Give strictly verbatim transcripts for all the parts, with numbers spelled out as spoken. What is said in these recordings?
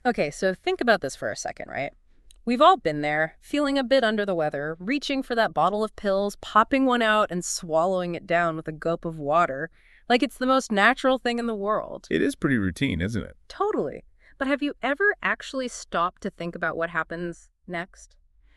Okay, so think about this for a second, right? We've all been there, feeling a bit under the weather, reaching for that bottle of pills, popping one out, and swallowing it down with a gulp of water, like it's the most natural thing in the world. It is pretty routine, isn't it? Totally. But have you ever actually stopped to think about what happens next?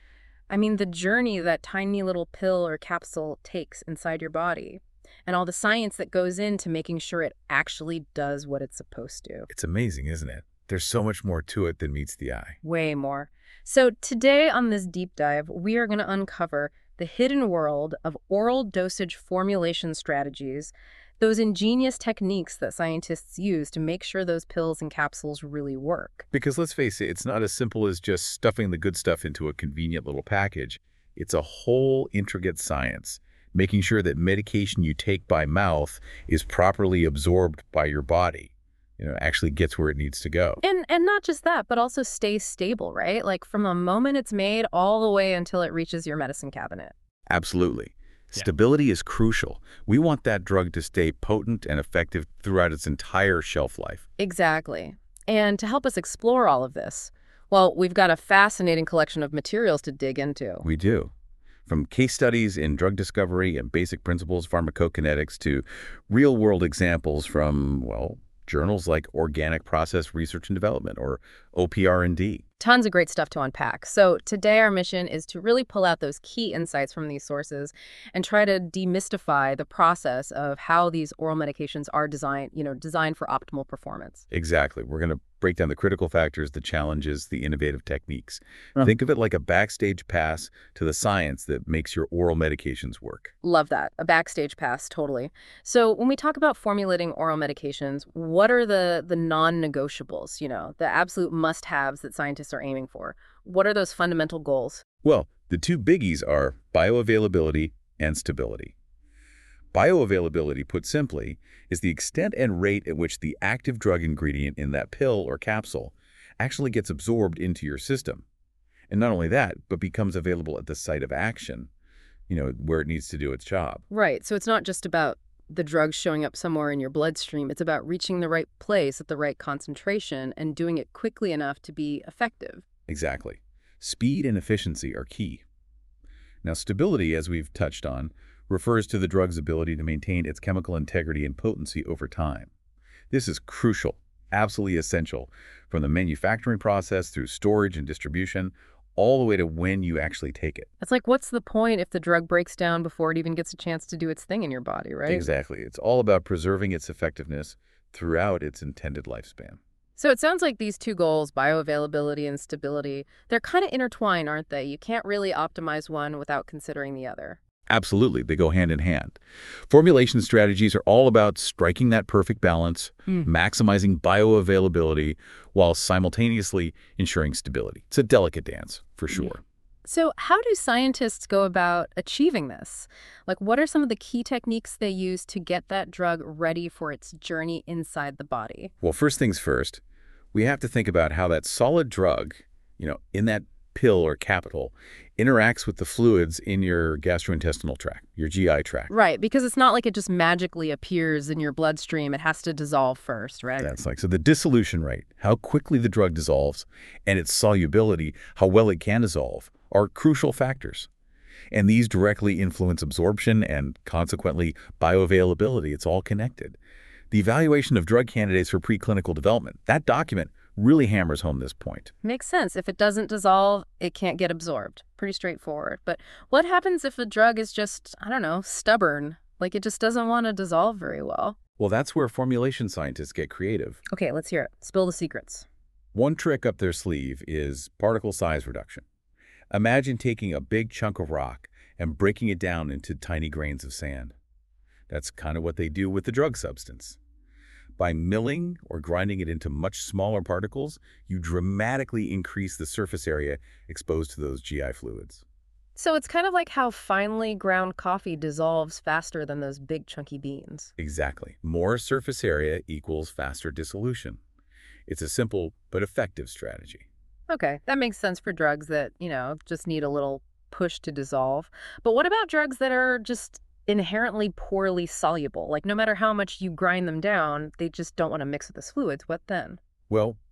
I mean, the journey that tiny little pill or capsule takes inside your body, and all the science that goes into making sure it actually does what it's supposed to. It's amazing, isn't it? There's so much more to it than meets the eye. Way more. So today on this deep dive, we are going to uncover the hidden world of oral dosage formulation strategies, those ingenious techniques that scientists use to make sure those pills and capsules really work. Because let's face it, it's not as simple as just stuffing the good stuff into a convenient little package. It's a whole intricate science, making sure that medication you take by mouth is properly absorbed by your body, you know, actually gets where it needs to go. And and not just that, but also stay stable, right? Like from the moment it's made all the way until it reaches your medicine cabinet. Absolutely. Yeah. Stability is crucial. We want that drug to stay potent and effective throughout its entire shelf life. Exactly. And to help us explore all of this, well, we've got a fascinating collection of materials to dig into. We do. From case studies in drug discovery and basic principles pharmacokinetics to real-world examples from, well, journals like Organic Process Research and Development, or O P R and D. Tons of great stuff to unpack. So today our mission is to really pull out those key insights from these sources and try to demystify the process of how these oral medications are designed, you know, designed for optimal performance. Exactly. We're going to break down the critical factors, the challenges, the innovative techniques. Huh. Think of it like a backstage pass to the science that makes your oral medications work. Love that. A backstage pass, totally. So when we talk about formulating oral medications, what are the the non-negotiables, you know, the absolute must-haves that scientists are aiming for? What are those fundamental goals? Well, the two biggies are bioavailability and stability. Bioavailability, put simply, is the extent and rate at which the active drug ingredient in that pill or capsule actually gets absorbed into your system. And not only that, but becomes available at the site of action, you know, where it needs to do its job. Right. So it's not just about the drug showing up somewhere in your bloodstream. It's about reaching the right place at the right concentration and doing it quickly enough to be effective. Exactly. Speed and efficiency are key. Now, stability, as we've touched on, refers to the drug's ability to maintain its chemical integrity and potency over time. This is crucial, absolutely essential, from the manufacturing process through storage and distribution, all the way to when you actually take it. It's like, what's the point if the drug breaks down before it even gets a chance to do its thing in your body, right? Exactly. It's all about preserving its effectiveness throughout its intended lifespan. So it sounds like these two goals, bioavailability and stability, they're kind of intertwined, aren't they? You can't really optimize one without considering the other. Absolutely, they go hand in hand. Formulation strategies are all about striking that perfect balance, Mm. maximizing bioavailability, while simultaneously ensuring stability. It's a delicate dance, for sure. So how do scientists go about achieving this? Like, what are some of the key techniques they use to get that drug ready for its journey inside the body? Well, first things first, we have to think about how that solid drug, you know, in that pill or capsule, interacts with the fluids in your gastrointestinal tract, your G I tract. Right, because it's not like it just magically appears in your bloodstream. It has to dissolve first, right? That's like, so the dissolution rate, how quickly the drug dissolves, and its solubility, how well it can dissolve, are crucial factors. And these directly influence absorption and, consequently, bioavailability. It's all connected. The evaluation of drug candidates for preclinical development, that document really hammers home this point. Makes sense. If it doesn't dissolve, it can't get absorbed. Pretty straightforward. But what happens if a drug is just, I don't know, stubborn? Like it just doesn't want to dissolve very well? Well, that's where formulation scientists get creative. Okay, let's hear it. Spill the secrets. One trick up their sleeve is particle size reduction. Imagine taking a big chunk of rock and breaking it down into tiny grains of sand. That's kind of what they do with the drug substance. By milling or grinding it into much smaller particles, you dramatically increase the surface area exposed to those G I fluids. So it's kind of like how finely ground coffee dissolves faster than those big chunky beans. Exactly. More surface area equals faster dissolution. It's a simple but effective strategy. Okay, that makes sense for drugs that, you know, just need a little push to dissolve. But what about drugs that are just inherently poorly soluble? Like no matter how much you grind them down, they just don't want to mix with the fluids. What then? Well,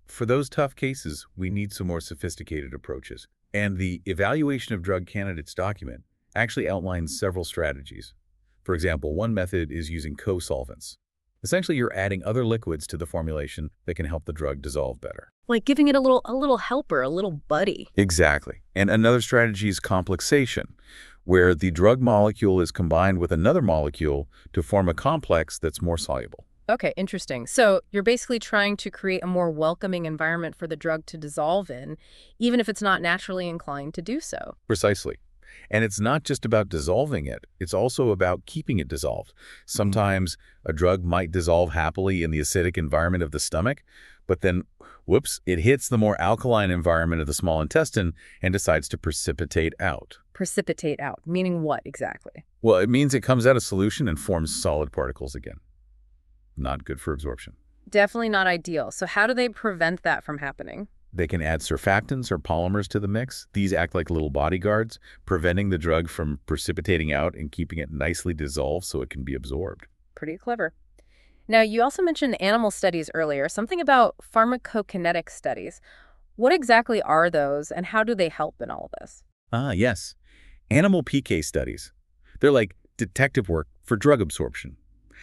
For those tough cases, we need some more sophisticated approaches. And the Evaluation of Drug Candidates document actually outlines several strategies. For example, one method is using co-solvents. Essentially, you're adding other liquids to the formulation that can help the drug dissolve better. Like giving it a little a little helper, a little buddy. Exactly. And another strategy is complexation, where the drug molecule is combined with another molecule to form a complex that's more soluble. Okay, interesting. So you're basically trying to create a more welcoming environment for the drug to dissolve in, even if it's not naturally inclined to do so. Precisely. And it's not just about dissolving it, it's also about keeping it dissolved. Sometimes a drug might dissolve happily in the acidic environment of the stomach, but then, whoops, it hits the more alkaline environment of the small intestine and decides to precipitate out. Precipitate out, meaning what exactly? Well, it means it comes out of solution and forms solid particles again. Not good for absorption. Definitely not ideal. So how do they prevent that from happening? They can add surfactants or polymers to the mix. These act like little bodyguards, preventing the drug from precipitating out and keeping it nicely dissolved so it can be absorbed. Pretty clever. Now, you also mentioned animal studies earlier, something about pharmacokinetic studies. What exactly are those, and how do they help in all of this? Ah, yes. Animal P K studies. They're like detective work for drug absorption.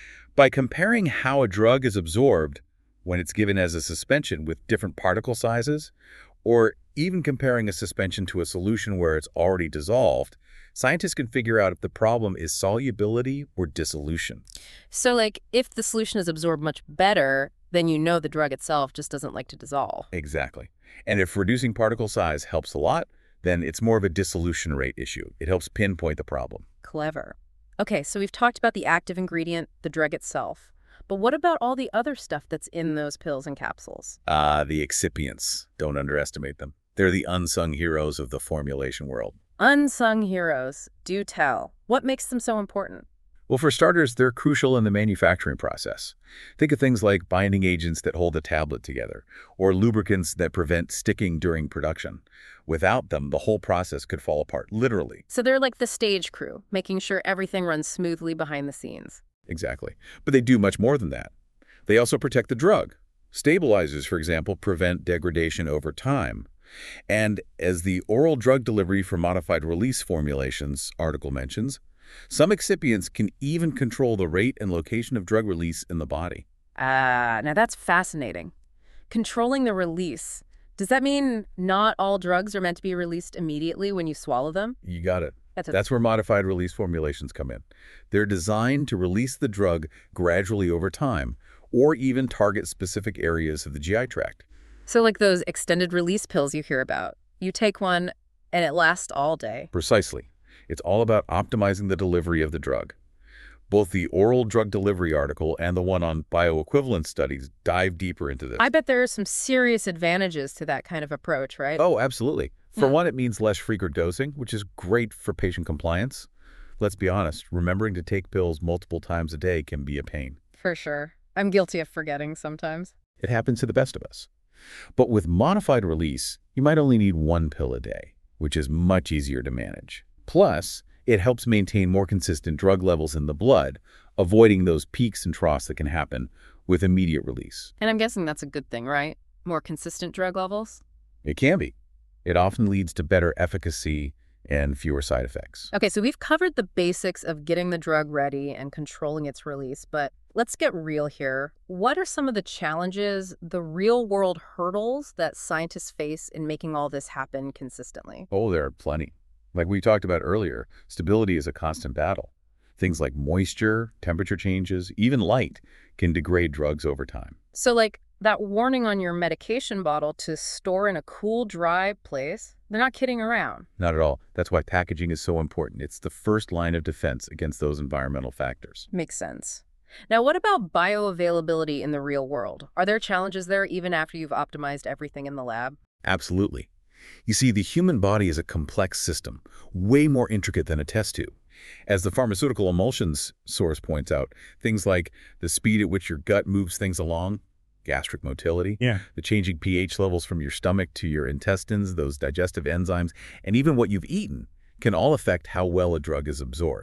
By comparing how a drug is absorbed when it's given as a suspension with different particle sizes, or even comparing a suspension to a solution where it's already dissolved, scientists can figure out if the problem is solubility or dissolution. So, like, if the solution is absorbed much better, then you know the drug itself just doesn't like to dissolve. Exactly. And if reducing particle size helps a lot, then it's more of a dissolution rate issue. It helps pinpoint the problem. Clever. Okay, so we've talked about the active ingredient, the drug itself. But what about all the other stuff that's in those pills and capsules? Ah, the excipients. Don't underestimate them. They're the unsung heroes of the formulation world. Unsung heroes. Do tell. What makes them so important? Well, for starters, they're crucial in the manufacturing process. Think of things like binding agents that hold the tablet together, or lubricants that prevent sticking during production. Without them, the whole process could fall apart, literally. So they're like the stage crew, making sure everything runs smoothly behind the scenes. Exactly. But they do much more than that. They also protect the drug. Stabilizers, for example, prevent degradation over time. And as the oral drug delivery for modified release formulations article mentions, some excipients can even control the rate and location of drug release in the body. Ah, now that's fascinating. Controlling the release. Does that mean not all drugs are meant to be released immediately when you swallow them? You got it. That's, a That's where modified release formulations come in. They're designed to release the drug gradually over time, or even target specific areas of the G I tract. So like those extended release pills you hear about. You take one and it lasts all day. Precisely. It's all about optimizing the delivery of the drug. Both the oral drug delivery article and the one on bioequivalence studies dive deeper into this. I bet there are some serious advantages to that kind of approach, right? Oh, absolutely. For Yeah. one, it means less frequent dosing, which is great for patient compliance. Let's be honest, remembering to take pills multiple times a day can be a pain. For sure. I'm guilty of forgetting sometimes. It happens to the best of us. But with modified release, you might only need one pill a day, which is much easier to manage. Plus, it helps maintain more consistent drug levels in the blood, avoiding those peaks and troughs that can happen with immediate release. And I'm guessing that's a good thing, right? More consistent drug levels? It can be. It often leads to better efficacy and fewer side effects. Okay, so we've covered the basics of getting the drug ready and controlling its release, but let's get real here. What are some of the challenges, the real-world hurdles that scientists face in making all this happen consistently? Oh, there are plenty. Like we talked about earlier, stability is a constant battle. Things like moisture, temperature changes, even light can degrade drugs over time. So like that warning on your medication bottle to store in a cool, dry place, they're not kidding around. Not at all. That's why packaging is so important. It's the first line of defense against those environmental factors. Makes sense. Now, what about bioavailability in the real world? Are there challenges there even after you've optimized everything in the lab? Absolutely. You see, the human body is a complex system, way more intricate than a test tube. As the pharmaceutical emulsions source points out, things like the speed at which your gut moves things along, gastric motility, Yeah. the changing pH levels from your stomach to your intestines, those digestive enzymes, and even what you've eaten can all affect how well a drug is absorbed.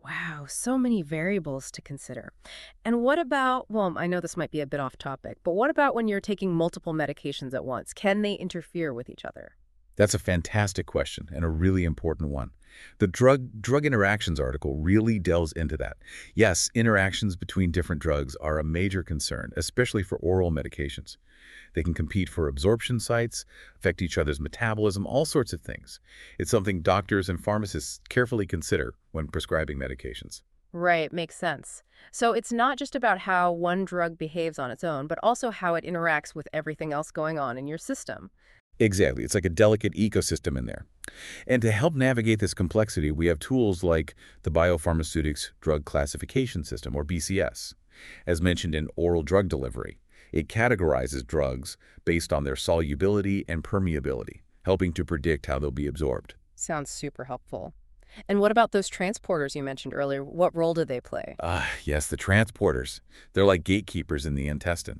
Wow, so many variables to consider. And what about, well, I know this might be a bit off topic, but what about when you're taking multiple medications at once? Can they interfere with each other? That's a fantastic question and a really important one. The drug drug interactions article really delves into that. Yes, interactions between different drugs are a major concern, especially for oral medications. They can compete for absorption sites, affect each other's metabolism, all sorts of things. It's something doctors and pharmacists carefully consider when prescribing medications. Right, makes sense. So it's not just about how one drug behaves on its own, but also how it interacts with everything else going on in your system. Exactly. It's like a delicate ecosystem in there. And to help navigate this complexity, we have tools like the Biopharmaceutics Drug Classification System, or B C S. As mentioned in oral drug delivery, it categorizes drugs based on their solubility and permeability, helping to predict how they'll be absorbed. Sounds super helpful. And what about those transporters you mentioned earlier? What role do they play? Ah, yes, the transporters. They're like gatekeepers in the intestine.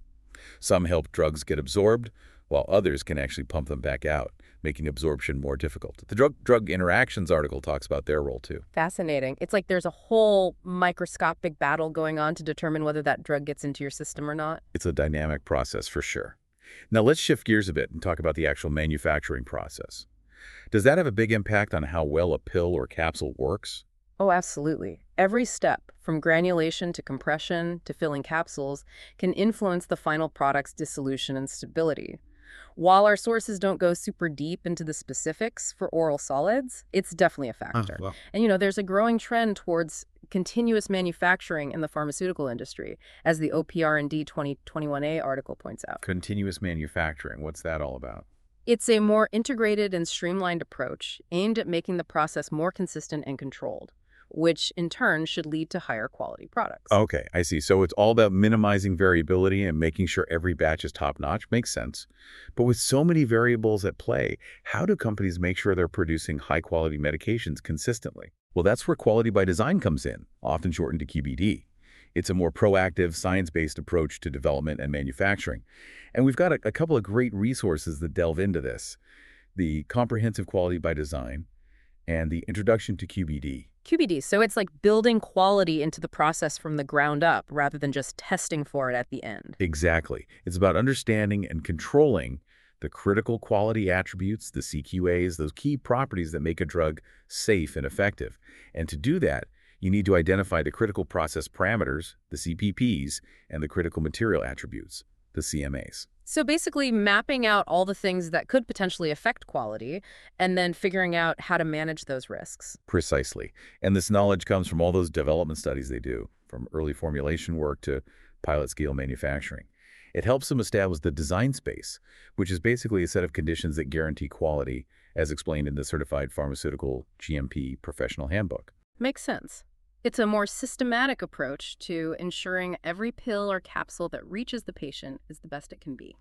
Some help drugs get absorbed, while others can actually pump them back out, making absorption more difficult. The drug-drug interactions article talks about their role too. Fascinating. It's like there's a whole microscopic battle going on to determine whether that drug gets into your system or not. It's a dynamic process for sure. Now let's shift gears a bit and talk about the actual manufacturing process. Does that have a big impact on how well a pill or capsule works? Oh, absolutely. Every step, from granulation to compression to filling capsules, can influence the final product's dissolution and stability. While our sources don't go super deep into the specifics for oral solids, it's definitely a Oh, factor. well. And, you know, there's a growing trend towards continuous manufacturing in the pharmaceutical industry, as the O P R and D twenty twenty-one A article points out. Continuous manufacturing, what's that all about? It's a more integrated and streamlined approach aimed at making the process more consistent and controlled, which in turn should lead to higher quality products. Okay, I see. So it's all about minimizing variability and making sure every batch is top-notch. Makes sense. But with so many variables at play, how do companies make sure they're producing high-quality medications consistently? Well, that's where quality by design comes in, often shortened to Q B D. It's a more proactive, science-based approach to development and manufacturing. And we've got a, a couple of great resources that delve into this. The Comprehensive Quality by Design and the Introduction to Q B D. Q B D, so it's like building quality into the process from the ground up rather than just testing for it at the end. Exactly. It's about understanding and controlling the critical quality attributes, the C Q As, those key properties that make a drug safe and effective. And to do that, you need to identify the critical process parameters, the C P Ps, and the critical material attributes, the C M As. So basically mapping out all the things that could potentially affect quality and then figuring out how to manage those risks. Precisely. And this knowledge comes from all those development studies they do, from early formulation work to pilot-scale manufacturing. It helps them establish the design space, which is basically a set of conditions that guarantee quality, as explained in the Certified Pharmaceutical G M P Professional Handbook. Makes sense. It's a more systematic approach to ensuring every pill or capsule that reaches the patient is the best it can be.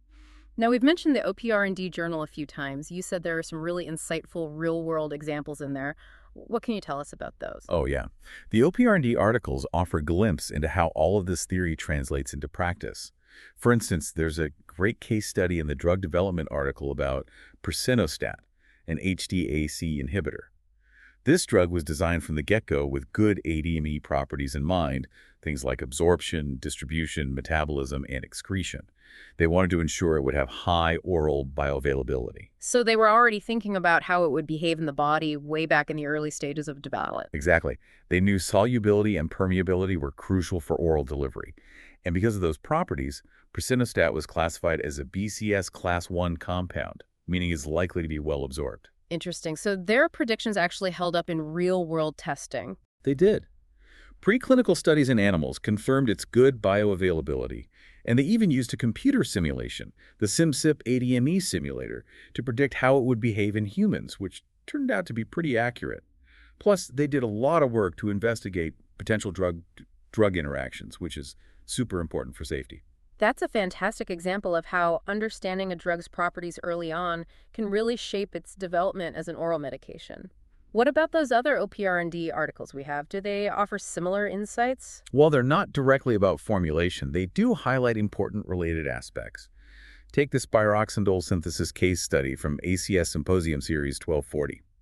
Now, we've mentioned the O P R and D journal a few times. You said there are some really insightful real-world examples in there. What can you tell us about those? Oh, yeah. The O P R and D articles offer a glimpse into how all of this theory translates into practice. For instance, there's a great case study in the drug development article about prasinostat, an H D A C inhibitor. This drug was designed from the get-go with good A D M E properties in mind, things like absorption, distribution, metabolism, and excretion. They wanted to ensure it would have high oral bioavailability. So they were already thinking about how it would behave in the body way back in the early stages of development. Exactly. They knew solubility and permeability were crucial for oral delivery. And because of those properties, prasinostat was classified as a B C S class one compound, meaning it's likely to be well absorbed. Interesting. So their predictions actually held up in real-world testing. They did. Preclinical studies in animals confirmed its good bioavailability, and they even used a computer simulation, the SimCip A D M E simulator, to predict how it would behave in humans, which turned out to be pretty accurate. Plus, they did a lot of work to investigate potential drug drug interactions, which is super important for safety. That's a fantastic example of how understanding a drug's properties early on can really shape its development as an oral medication. What about those other O P R and D articles we have? Do they offer similar insights? While they're not directly about formulation, they do highlight important related aspects. Take the spiroxandole synthesis case study from A C S Symposium Series twelve forty.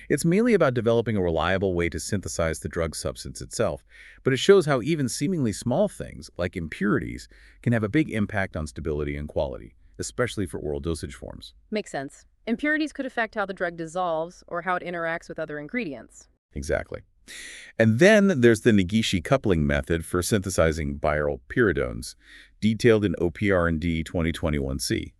It's mainly about developing a reliable way to synthesize the drug substance itself, but it shows how even seemingly small things, like impurities, can have a big impact on stability and quality, especially for oral dosage forms. Makes sense. Impurities could affect how the drug dissolves or how it interacts with other ingredients. Exactly. And then there's the Negishi coupling method for synthesizing biaryl pyridones, detailed in O P R and D twenty twenty-one C.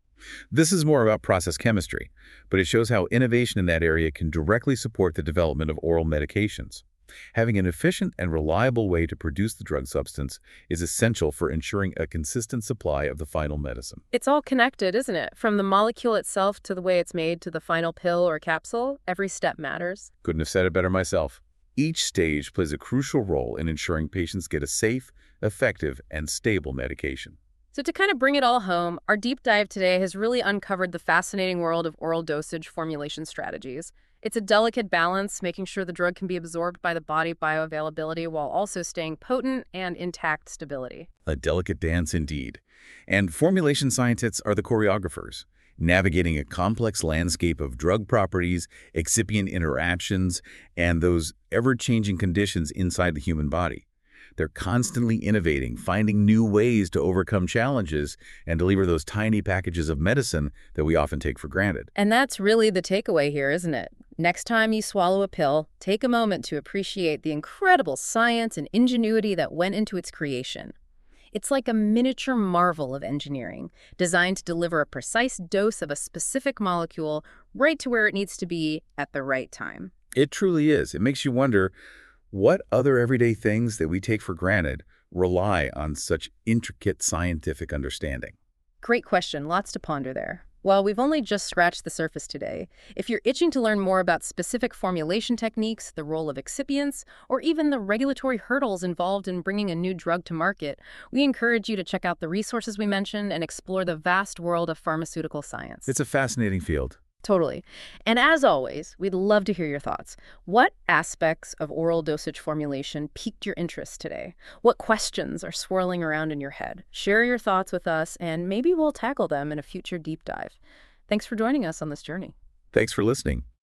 This is more about process chemistry, but it shows how innovation in that area can directly support the development of oral medications. Having an efficient and reliable way to produce the drug substance is essential for ensuring a consistent supply of the final medicine. It's all connected, isn't it? From the molecule itself to the way it's made to the final pill or capsule, every step matters. Couldn't have said it better myself. Each stage plays a crucial role in ensuring patients get a safe, effective, and stable medication. So to kind of bring it all home, our deep dive today has really uncovered the fascinating world of oral dosage formulation strategies. It's a delicate balance, making sure the drug can be absorbed by the body bioavailability while also staying potent and intact stability. A delicate dance indeed. And formulation scientists are the choreographers, navigating a complex landscape of drug properties, excipient interactions, and those ever-changing conditions inside the human body. They're constantly innovating, finding new ways to overcome challenges and deliver those tiny packages of medicine that we often take for granted. And that's really the takeaway here, isn't it? Next time you swallow a pill, take a moment to appreciate the incredible science and ingenuity that went into its creation. It's like a miniature marvel of engineering, designed to deliver a precise dose of a specific molecule right to where it needs to be at the right time. It truly is. It makes you wonder, what other everyday things that we take for granted rely on such intricate scientific understanding? Great question. Lots to ponder there. Well, we've only just scratched the surface today. If you're itching to learn more about specific formulation techniques, the role of excipients, or even the regulatory hurdles involved in bringing a new drug to market, we encourage you to check out the resources we mentioned and explore the vast world of pharmaceutical science. It's a fascinating field. Totally. And as always, we'd love to hear your thoughts. What aspects of oral dosage formulation piqued your interest today? What questions are swirling around in your head? Share your thoughts with us, and maybe we'll tackle them in a future deep dive. Thanks for joining us on this journey. Thanks for listening.